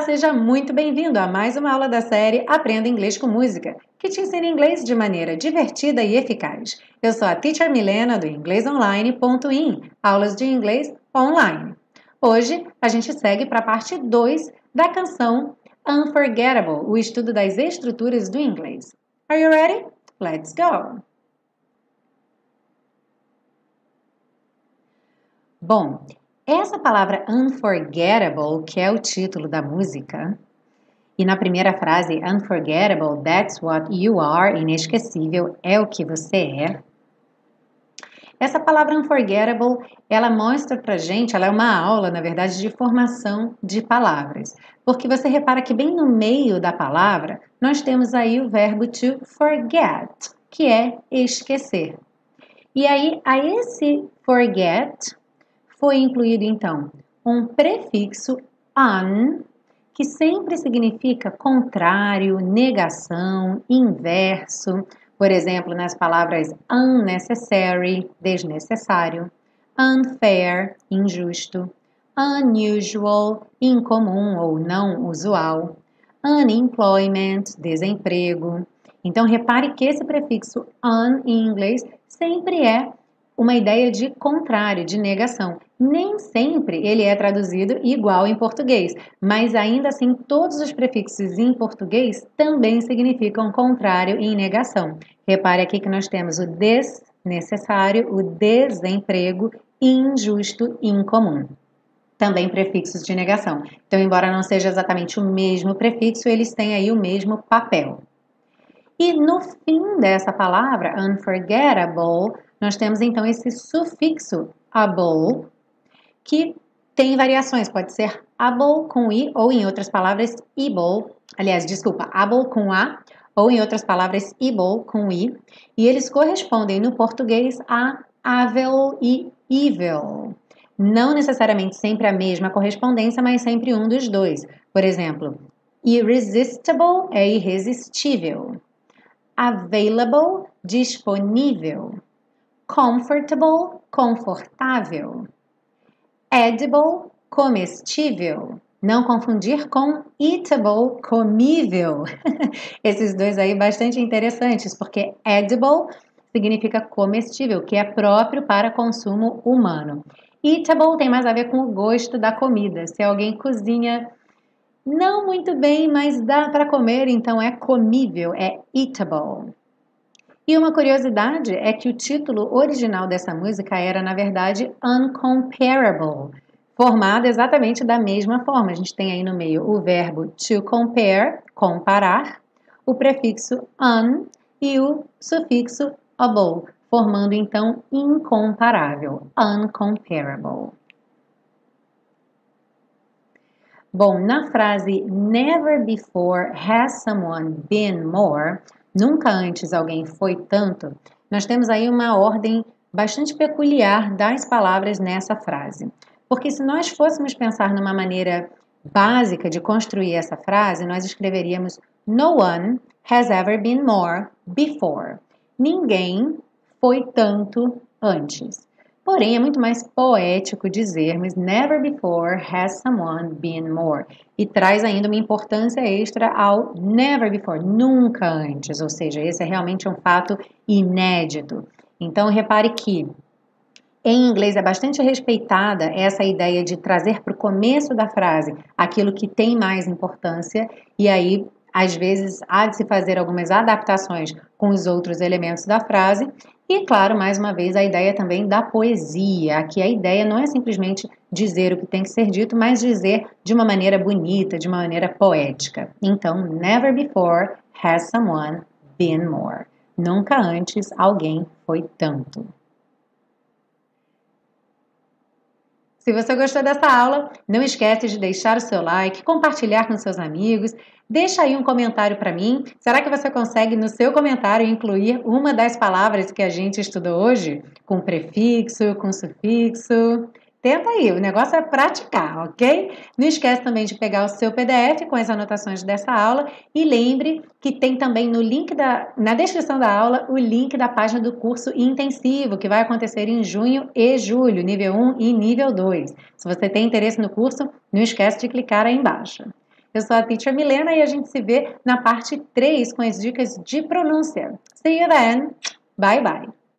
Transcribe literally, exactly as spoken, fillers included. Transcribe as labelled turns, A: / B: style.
A: seja muito bem-vindo a mais uma aula da série Aprenda Inglês com Música, que te ensina inglês de maneira divertida e eficaz. Eu sou a Teacher Milena do inglês online ponto in, aulas de inglês online. Hoje a gente segue para a parte dois da canção Unforgettable, o estudo das estruturas do inglês. Are you ready? Let's go! Bom, essa palavra unforgettable, que é o título da música, e na primeira frase, unforgettable, that's what you are, inesquecível, é o que você é. Essa palavra unforgettable, ela mostra pra gente, ela é uma aula, na verdade, de formação de palavras. Porque você repara que bem no meio da palavra, nós temos aí o verbo to forget, que é esquecer. E aí, a esse forget, foi incluído, então, um prefixo un, que sempre significa contrário, negação, inverso. Por exemplo, nas palavras unnecessary, desnecessário, unfair, injusto, unusual, incomum ou não usual, unemployment, desemprego. Então, repare que esse prefixo un em inglês sempre é uma ideia de contrário, de negação. Nem sempre ele é traduzido igual em português, mas ainda assim todos os prefixos em português também significam contrário e negação. Repare aqui que nós temos o desnecessário, o desemprego, injusto e incomum. Também prefixos de negação. Então, embora não seja exatamente o mesmo prefixo, eles têm aí o mesmo papel. E no fim dessa palavra, unforgettable, nós temos então esse sufixo able, que tem variações, pode ser able com i, ou em outras palavras, able, aliás, desculpa, able com a, ou em outras palavras, able com i, e eles correspondem no português a able e evil. Não necessariamente sempre a mesma correspondência, mas sempre um dos dois. Por exemplo, irresistible é irresistível. Available, disponível. Comfortable, confortável. Edible, comestível. Não confundir com eatable, comível. Esses dois aí bastante interessantes, porque edible significa comestível, que é próprio para consumo humano. Eatable tem mais a ver com o gosto da comida. Se alguém cozinha não muito bem, mas dá para comer, então é comível, é eatable. E uma curiosidade é que o título original dessa música era, na verdade, Uncomparable, formado exatamente da mesma forma. A gente tem aí no meio o verbo to compare, comparar, o prefixo un e o sufixo able, formando então incomparável, uncomparable. Bom, na frase never before has someone been more, nunca antes alguém foi tanto, nós temos aí uma ordem bastante peculiar das palavras nessa frase. Porque se nós fôssemos pensar numa maneira básica de construir essa frase, nós escreveríamos no one has ever been more before. Ninguém foi tanto antes. Porém, é muito mais poético dizermos never before has someone been more. E traz ainda uma importância extra ao never before, nunca antes. Ou seja, esse é realmente um fato inédito. Então, repare que em inglês é bastante respeitada essa ideia de trazer para o começo da frase aquilo que tem mais importância. E aí, às vezes, há de se fazer algumas adaptações com os outros elementos da frase. E, claro, mais uma vez, a ideia também da poesia. Aqui a ideia não é simplesmente dizer o que tem que ser dito, mas dizer de uma maneira bonita, de uma maneira poética. Então, never before has someone been more. Nunca antes alguém foi tanto. Se você gostou dessa aula, não esquece de deixar o seu like, compartilhar com seus amigos, deixa aí um comentário para mim. Será que você consegue no seu comentário incluir uma das palavras que a gente estudou hoje? Com prefixo, com sufixo? Tenta aí, o negócio é praticar, ok? Não esquece também de pegar o seu P D F com as anotações dessa aula e lembre que tem também no link da, na descrição da aula o link da página do curso intensivo que vai acontecer em junho e julho, nível um e nível dois. Se você tem interesse no curso, não esquece de clicar aí embaixo. Eu sou a Teacher Milena e a gente se vê na parte três com as dicas de pronúncia. See you then. Bye bye.